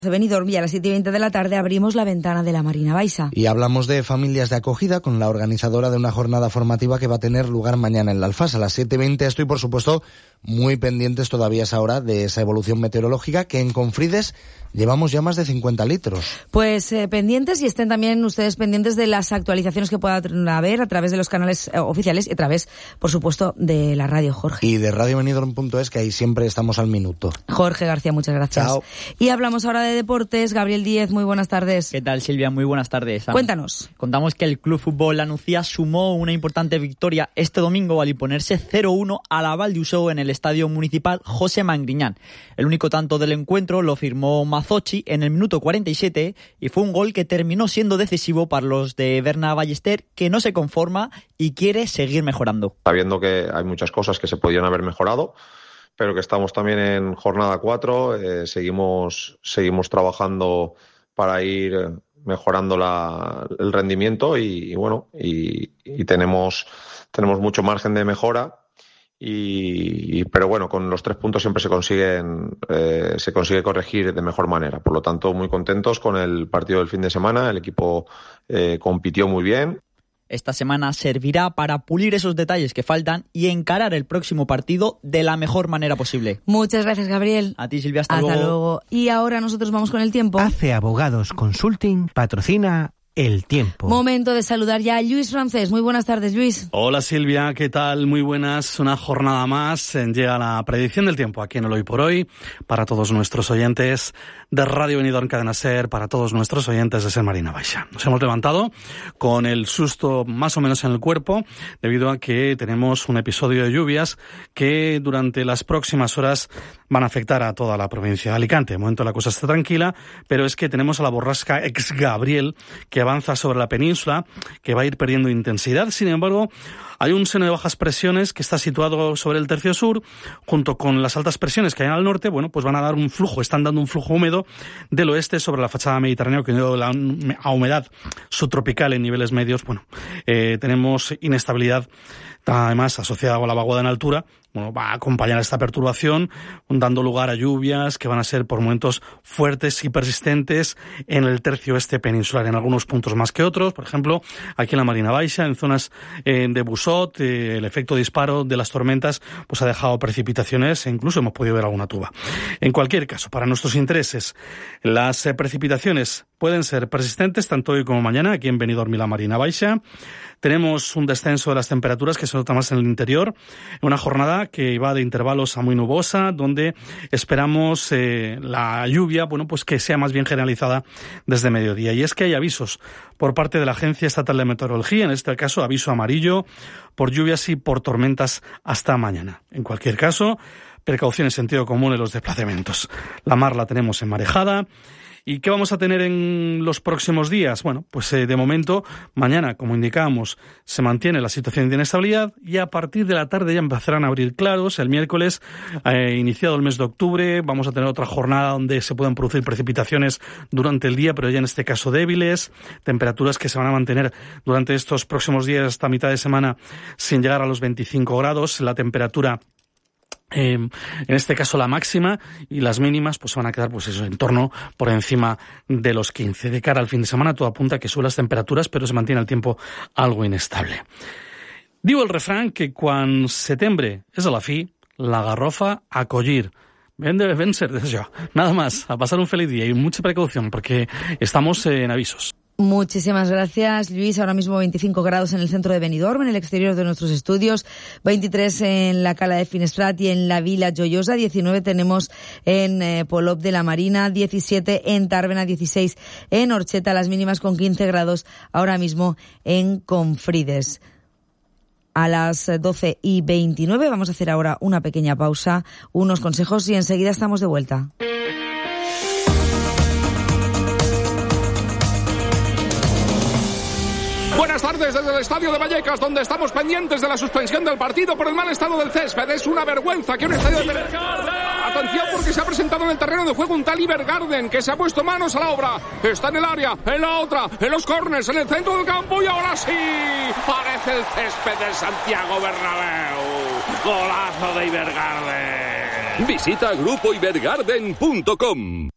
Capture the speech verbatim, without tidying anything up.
de Benidorm y a las siete y veinte de la tarde abrimos la ventana de la Marina Baixa. Y hablamos de familias de acogida con la organizadora de una jornada formativa que va a tener lugar mañana en la Alfasa. A las siete y veinte estoy, por supuesto, muy pendientes todavía a esa hora de esa evolución meteorológica que en Confrides llevamos ya más de cincuenta litros. Pues eh, pendientes, y estén también ustedes pendientes de las actualizaciones que pueda haber a través de los canales eh, oficiales y a través, por supuesto, de la radio, Jorge. Y de radio benidorm punto es, que ahí siempre estamos al minuto. Jorge García, muchas gracias. Chao. Y hablamos ahora de deportes. Gabriel Díez, muy buenas tardes. ¿Qué tal, Silvia? Muy buenas tardes. Cuéntanos. Contamos que el Club Fútbol La Nucía sumó una importante victoria este domingo al imponerse cero uno a la Valdiusou en el Estadio Municipal José Mangriñán. El único tanto del encuentro lo firmó Mazochi en el minuto cuarenta y siete y fue un gol que terminó siendo decisivo para los de Berna Ballester, que no se conforma y quiere seguir mejorando. Sabiendo que hay muchas cosas que se podían haber mejorado, pero que estamos también en jornada cuatro, eh, seguimos, seguimos trabajando para ir mejorando la, el rendimiento y, y bueno, y, y tenemos, tenemos mucho margen de mejora. Y, pero bueno, con los tres puntos siempre se consiguen eh, se consigue corregir de mejor manera. Por lo tanto, muy contentos con el partido del fin de semana. El equipo eh, compitió muy bien. Esta semana servirá para pulir esos detalles que faltan y encarar el próximo partido de la mejor manera posible. Muchas gracias, Gabriel. A ti, Silvia, hasta, hasta luego. luego. Y ahora nosotros vamos con el tiempo. Hace Abogados Consulting patrocina el tiempo. Momento de saludar ya a Lluís Francés. Muy buenas tardes, Lluís. Hola, Silvia, ¿qué tal? Muy buenas. Una jornada más. Llega la predicción del tiempo aquí en el Hoy por Hoy para todos nuestros oyentes de Radio Benidorm Cadena Ser, para todos nuestros oyentes de Ser Marina Baixa. Nos hemos levantado con el susto más o menos en el cuerpo debido a que tenemos un episodio de lluvias que durante las próximas horas van a afectar a toda la provincia de Alicante. De momento la cosa está tranquila, pero es que tenemos a la borrasca ex Gabriel que avanza sobre la península, que va a ir perdiendo intensidad. Sin embargo, hay un seno de bajas presiones que está situado sobre el tercio sur, junto con las altas presiones que hay al norte. Bueno, pues van a dar un flujo, están dando un flujo húmedo del oeste sobre la fachada mediterránea, que unido a humedad subtropical en niveles medios, bueno, eh, tenemos inestabilidad, además asociada con la vaguada en altura. Bueno, va a acompañar esta perturbación, dando lugar a lluvias que van a ser por momentos fuertes y persistentes en el tercio este peninsular, en algunos puntos más que otros. Por ejemplo, aquí en la Marina Baixa, en zonas eh, de Busot, eh, el efecto disparo de las tormentas pues ha dejado precipitaciones e incluso hemos podido ver alguna tuba. En cualquier caso, para nuestros intereses, las eh, precipitaciones pueden ser persistentes tanto hoy como mañana aquí en Benidorm y la Marina Baixa. Tenemos un descenso de las temperaturas que se nota más en el interior, una jornada que va de intervalos a muy nubosa, donde esperamos eh, la lluvia, bueno, pues que sea más bien generalizada desde mediodía. Y es que hay avisos por parte de la Agencia Estatal de Meteorología, en este caso aviso amarillo por lluvias y por tormentas hasta mañana. En cualquier caso, precaución en sentido común en los desplazamientos. La mar la tenemos enmarejada. ¿Y qué vamos a tener en los próximos días? Bueno, pues eh, de momento, mañana, como indicábamos, se mantiene la situación de inestabilidad y a partir de la tarde ya empezarán a abrir claros. El miércoles, eh, iniciado el mes de octubre, vamos a tener otra jornada donde se puedan producir precipitaciones durante el día, pero ya en este caso débiles, temperaturas que se van a mantener durante estos próximos días hasta mitad de semana sin llegar a los veinticinco grados. La temperatura Eh, en este caso la máxima y las mínimas pues van a quedar pues eso en torno por encima de los quince. De cara al fin de semana todo apunta a que suben las temperaturas, pero se mantiene el tiempo algo inestable. Digo el refrán que quan setembre és a la fi, la garrofa a collir. Ben de ben ser d'això. Nada más, a pasar un feliz día y mucha precaución porque estamos en avisos. Muchísimas gracias, Lluís. Ahora mismo veinticinco grados en el centro de Benidorm, en el exterior de nuestros estudios, veintitrés en la Cala de Finestrat y en la Vila Joiosa, diecinueve tenemos en eh, Polop de la Marina, diecisiete en Tàrbena, dieciséis en Orxeta, las mínimas con quince grados ahora mismo en Confrides. A las doce y veintinueve vamos a hacer ahora una pequeña pausa, unos consejos y enseguida estamos de vuelta. Buenas tardes desde el estadio de Vallecas, donde estamos pendientes de la suspensión del partido por el mal estado del césped. Es una vergüenza que un estadio de... Atención, porque se ha presentado en el terreno de juego un tal Ibergarden que se ha puesto manos a la obra. Está en el área, en la otra, en los córners, en el centro del campo y ahora sí. Parece el césped del Santiago Bernabéu. Golazo de Ibergarden. Visita grupo ibergarden punto com.